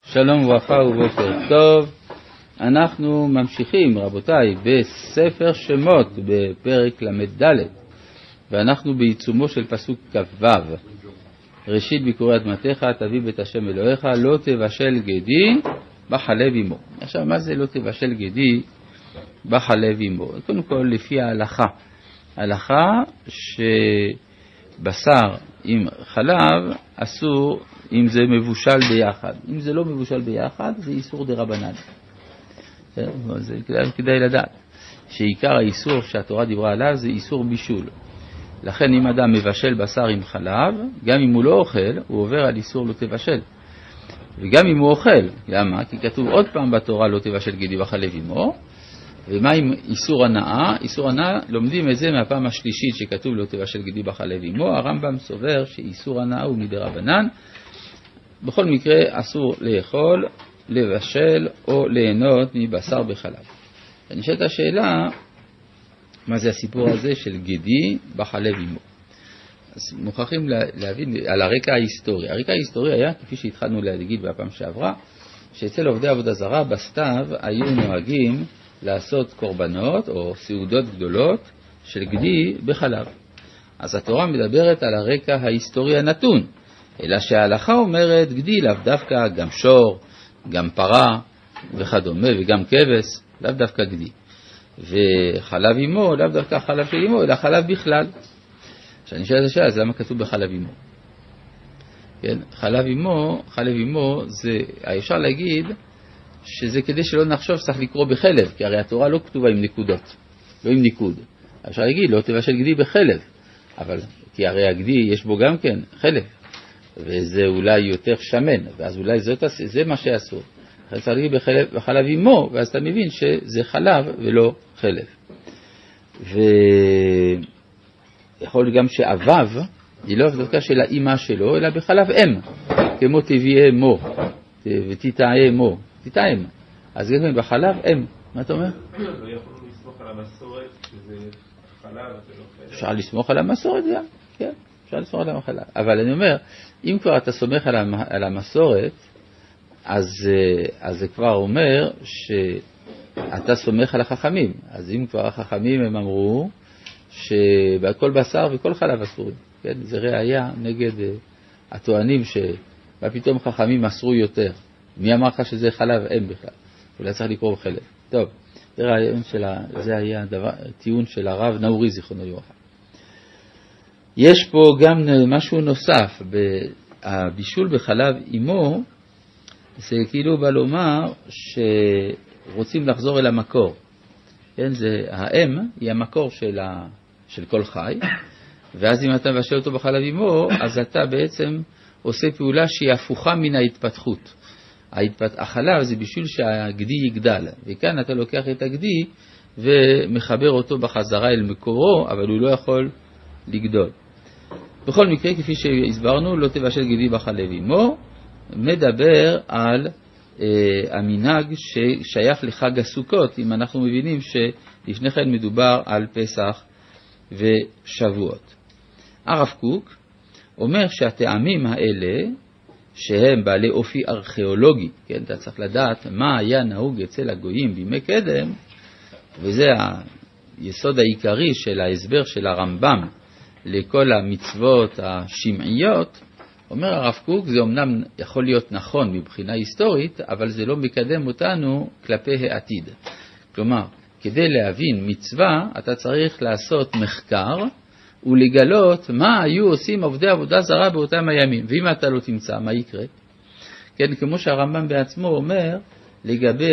שלום וברכה ובוקר טוב. אנחנו ממשיכים, רבותיי, בספר שמות בפרק למד ד', ואנחנו בעיצומו של פסוק כ"ו. ראשית ביקורי אדמתך תביא בית השם אלוהיך, לא תבשל גדי בחלב עמו. עכשיו, מה זה לא תבשל גדי בחלב עמו? קודם כל, לפי ההלכה. ההלכה שבשר עם חלב אסור אם זה מבושל ביחד. אם זה לא מבושל ביחד, זה איסור דרבנן. זה כדאי לדעת שעיקר האיסור שהתורה דיברה עליו זה איסור בישול. לכן אם אדם מבשל בשר עם חלב, גם אם הוא לא אוכל, הוא עובר על איסור לא תבשל. וגם אם הוא אוכל, למה? כי כתוב עוד פעם בתורה לא תבשל גדי בחלב עמו. ומה עם איסור הנאה? איסור הנאה לומדים את זה מהפעם השלישית שכתוב לא תבשל גדי בחלב עמו. הרמב"ם סובר שאיסור הנאה הוא מדרבנן. בכל מקרה אסור לאכול, לבשל או ליהנות מבשר בחלב. אני שואל את השאלה, מה זה הסיפור הזה של גדי בחלב עמו? אז מוכרחים להבין על הרקע ההיסטורי. הרקע ההיסטורי היה, כפי שהתחלנו להגיד בפעם שעברה, שאצל עובדי עבודה זרה בסתיו היו נוהגים לעשות קורבנות או סעודות גדולות של גדי בחלב. אז התורה מדברת על הרקע ההיסטורי הנתון, אלא שההלכה אומרת גדי לאו דווקא גם שור, גם פרה וכדומה, וגם כבש, לאו דווקא גדי. וחלב עמו, לאו דווקא חלב של עמו, אלא חלב בכלל. כשאני שואל את השאלה, אז למה כתוב בחלב עמו? כן, חלב עמו זה, אפשר להגיד שזה כדי שלא נחשוב שצריך לקרוא בחלב, כי הרי התורה לא כתובה עם נקודות, לא עם ניקוד. אפשר להגיד, לא תבשל גדי בחלב, אבל כי הרי הגדי יש בו גם כן חלב, וזה אולי יותר שמן, ואז אולי זה מה שאסור. צריך להגיד בחלב עמו, ואז אתה מבין שזה חלב ולא חלב. ויכול גם שאביו, היא לא דווקא של האמא שלו, אלא בחלב אם, כמו תביאי מו, ותתאי מו, תתאם. אז גם בחלב אם. מה אתה אומר? לא יכולנו לסמוך על המסורת, שזה חלב, זה לא חלב. אפשר לסמוך על המסורת גם, כן. אפשר לסמוך על המחלה. אבל אני אומר, אם כבר אתה סומך על המסורת, אז זה כבר אומר שאתה סומך על החכמים. אז אם כבר החכמים הם אמרו שבכל בשר וכל חלב אסורים. כן? זה ראיה נגד הטוענים שפתאום חכמים אסרו יותר. מי אמר לך שזה חלב אם בכלל? אולי צריך לקרוא בחלב. טוב, זה היה טיעון של הרב נאורי זיכרונו לברכה. יש פה גם משהו נוסף, הבישול בחלב עמו, זה כאילו בא לומר שרוצים לחזור אל המקור. כן, האם היא המקור של כל חי, ואז אם אתה מבשל אותו בחלב עמו, אז אתה בעצם עושה פעולה שהיא הפוכה מן ההתפתחות. החלב זה בשביל שהגדי יגדל, וכאן אתה לוקח את הגדי ומחבר אותו בחזרה אל מקורו, אבל הוא לא יכול לגדול. בכל מקרה, כפי שהסברנו, לא תבשל גדי בחלב עמו, מדבר על המנהג ששייך לחג הסוכות, אם אנחנו מבינים שלפני כן מדובר על פסח ושבועות. הרב קוק אומר שהטעמים האלה, שהם בעלי אופי ארכיאולוגי, כן, אתה צריך לדעת מה היה נהוג אצל הגויים בימי קדם, וזה היסוד העיקרי של ההסבר של הרמב"ם לכל המצוות השמעיות. אומר הרב קוק, זה אמנם יכול להיות נכון מבחינה היסטורית, אבל זה לא מקדם אותנו כלפי העתיד. כלומר, כדי להבין מצווה, אתה צריך לעשות מחקר ולגלות מה היו עושים עובדי עבודה זרה באותם הימים. ואם אתה לא תמצא, מה יקרה? כן, כמו שהרמב"ם בעצמו אומר, לגבי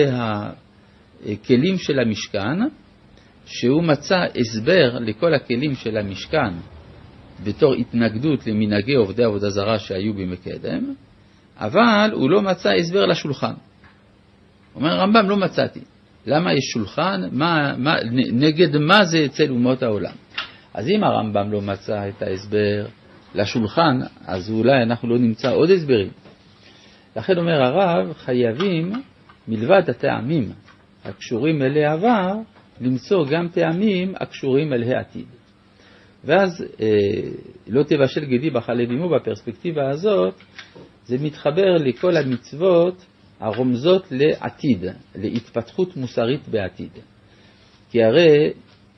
הכלים של המשכן, שהוא מצא הסבר לכל הכלים של המשכן, בתור התנגדות למנהגי עובדי עבודה זרה שהיו במקדם, אבל הוא לא מצא הסבר לשולחן. אומר הרמב"ם, לא מצאתי. למה יש שולחן? נגד מה זה אצל אומות העולם? אז אם הרמב"ם לא מצא את ההסבר לשולחן, אז אולי אנחנו לא נמצא עוד הסברים. לכן אומר הרב, חייבים מלבד הטעמים הקשורים אל העבר, למצוא גם טעמים הקשורים אל העתיד. ואז לא תבשל גדי בחלב עמו בפרספקטיבה הזאת, זה מתחבר לכל המצוות הרומזות לעתיד, להתפתחות מוסרית בעתיד. כי הרי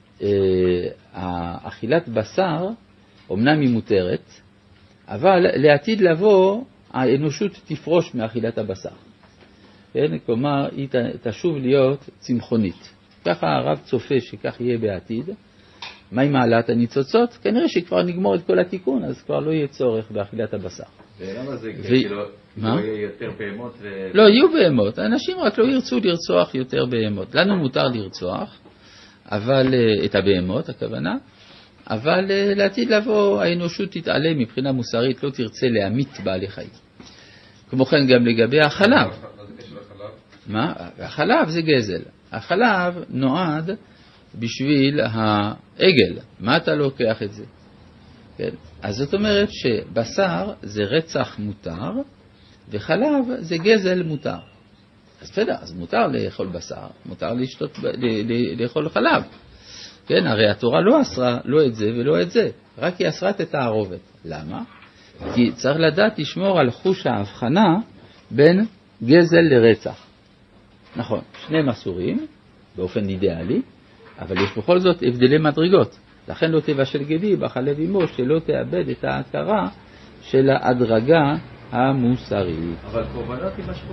אכילת בשר אמנם היא מותרת, אבל לעתיד לבוא האנושות תפרוש מאכילת הבשר. כן? כלומר, היא תשוב להיות צמחונית. ככה הרב צופה שכך יהיה בעתיד. מה עם העלאת הניצוצות? כנראה שכבר נגמור את כל התיקון, אז כבר לא יהיה צורך באכילת הבשר. ולמה זה כאילו לא יהיה יותר בהמות? לא, יהיו בהמות. האנשים רק לא ירצו לרצוח יותר בהמות. לנו מותר לרצוח, אבל את הבהמות, הכוונה, אבל לעתיד לבוא האנושות תתעלם מבחינה מוסרית, לא תרצה להמית בעלי חיים. כמו כן גם לגבי החלב. מה? החלב זה גזל. החלב נועד בשביל העגל. מה אתה לוקח את זה? כן? אז זאת אומרת שבשר זה רצח מותר, וחלב זה גזל מותר. אז בסדר, אז מותר לאכול בשר, מותר לאכול חלב. כן, הרי התורה לא אסרה לא את זה ולא את זה, רק היא אסרה את התערובת. למה? כי צריך לדעת לשמור על חוש ההבחנה בין גזל לרצח. נכון, שניהם אסורים באופן אידיאלי, אבל יש בכל זאת הבדלי מדרגות. לכן לא תבשל גדי בחלב אמו, שלא תאבד את ההכרה של ההדרגה המוסרית. אבל קורבנות יימשכו.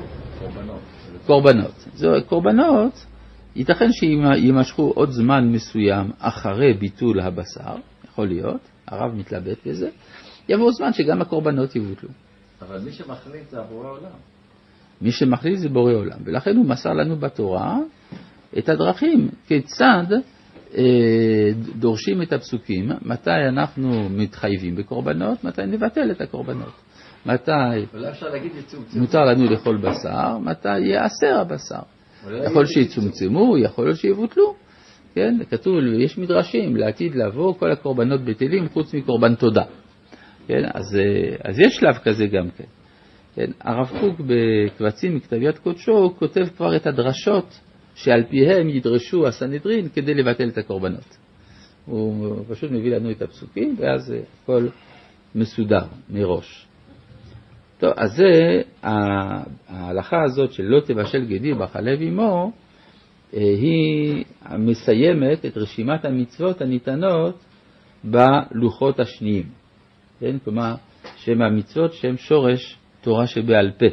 קורבנות, ייתכן שימשכו עוד זמן מסוים אחרי ביטול הבשר, יכול להיות, הרב מתלבט בזה, יבוא זמן שגם הקורבנות יבוטלו. אבל מי שמחליט זה בורא עולם. מי שמחליט זה בורא עולם, ולכן הוא מסר לנו בתורה את הדרכים, כיצד דורשים את הפסוקים, מתי אנחנו מתחייבים בקורבנות, מתי נבטל את הקורבנות. מתי מותר לנו לאכול בשר, מתי יאסר הבשר. יכול שיצומצמו, יכול להיות שיבוטלו. כן, כתוב, יש מדרשים, לעתיד לבוא כל הקורבנות בטלים חוץ מקורבן תודה. כן, אז יש שלב כזה גם כן. כן, הרב קוק בקבצים מכתב יד קודשו כותב כבר את הדרשות שעל פיהם ידרשו הסנהדרין כדי לבטל את הקורבנות. הוא פשוט מביא לנו את הפסוקים ואז הכל מסודר מראש. טוב, אז זה ההלכה הזאת של לא תבשל גדי בחלב אמו, היא מסיימת את רשימת המצוות הניתנות בלוחות השניים. כן? כלומר, שם המצוות שם שורש תורה שבעל פה.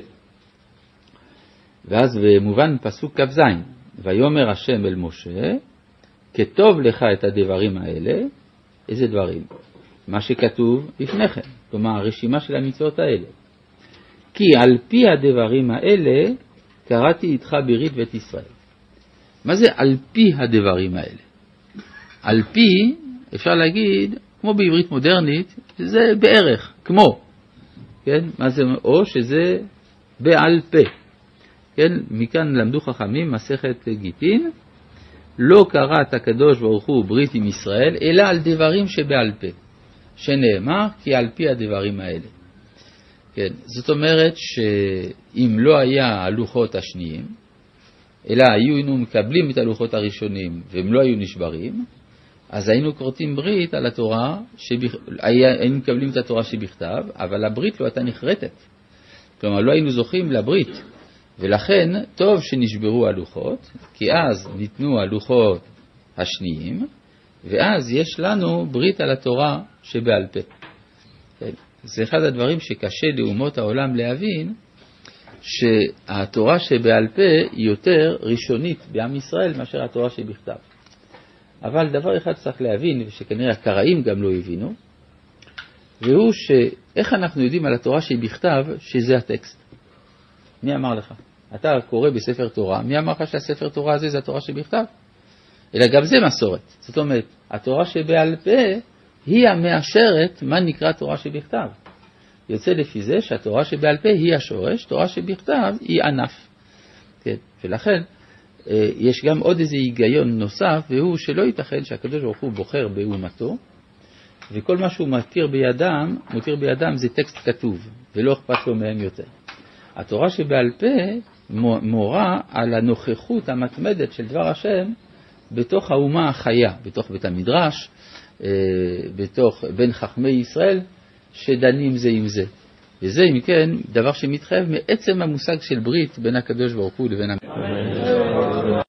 ואז במובן פסוק כ"ז, ויאמר השם אל משה, כתוב לך את הדברים האלה, איזה דברים? מה שכתוב לפניכם, כלומר הרשימה של המצוות האלה. כי על פי הדברים האלה קראתי איתך ברית בית ישראל. מה זה על פי הדברים האלה? על פי, אפשר להגיד, כמו בעברית מודרנית, זה בערך, כמו. כן? מה זה? או שזה בעל פה. כן? מכאן למדו חכמים מסכת גיטין, לא קראת הקדוש ברוך הוא ברית עם ישראל, אלא על דברים שבעל פה. שנאמר, כי על פי הדברים האלה. כן, זאת אומרת שאם לא היה הלוחות השניים, אלא היינו מקבלים את הלוחות הראשונים והם לא היו נשברים, אז היינו קוראים ברית על התורה, היינו מקבלים את התורה שבכתב, אבל הברית לא הייתה נחרטת. כלומר, לא היינו זוכים לברית. ולכן טוב שנשברו הלוחות, כי אז ניתנו הלוחות השניים, ואז יש לנו ברית על התורה שבעל פה. כן. זה אחד הדברים שקשה לאומות העולם להבין, שהתורה שבעל פה היא יותר ראשונית בעם ישראל מאשר התורה שבכתב. אבל דבר אחד צריך להבין, ושכנראה הקראים גם לא הבינו, והוא שאיך אנחנו יודעים על התורה שבכתב שזה הטקסט. מי אמר לך? אתה קורא בספר תורה, מי אמר לך שהספר תורה הזה זה התורה שבכתב? אלא גם זה מסורת. זאת אומרת, התורה שבעל פה היא המאשרת מה נקרא תורה שבכתב. יוצא לפי זה שהתורה שבעל פה היא השורש, תורה שבכתב היא ענף. כן. ולכן יש גם עוד איזה היגיון נוסף, והוא שלא ייתכן שהקדוש ברוך הוא בוחר באומתו, וכל מה שהוא מותיר בידם זה טקסט כתוב, ולא אכפת לו מהם יותר. התורה שבעל פה מורה על הנוכחות המתמדת של דבר השם בתוך האומה החיה, בתוך בית המדרש, בין חכמי ישראל שדנים זה עם זה. וזה אם כן דבר שמתחייב מעצם המושג של ברית בין הקדוש ברוך הוא לבין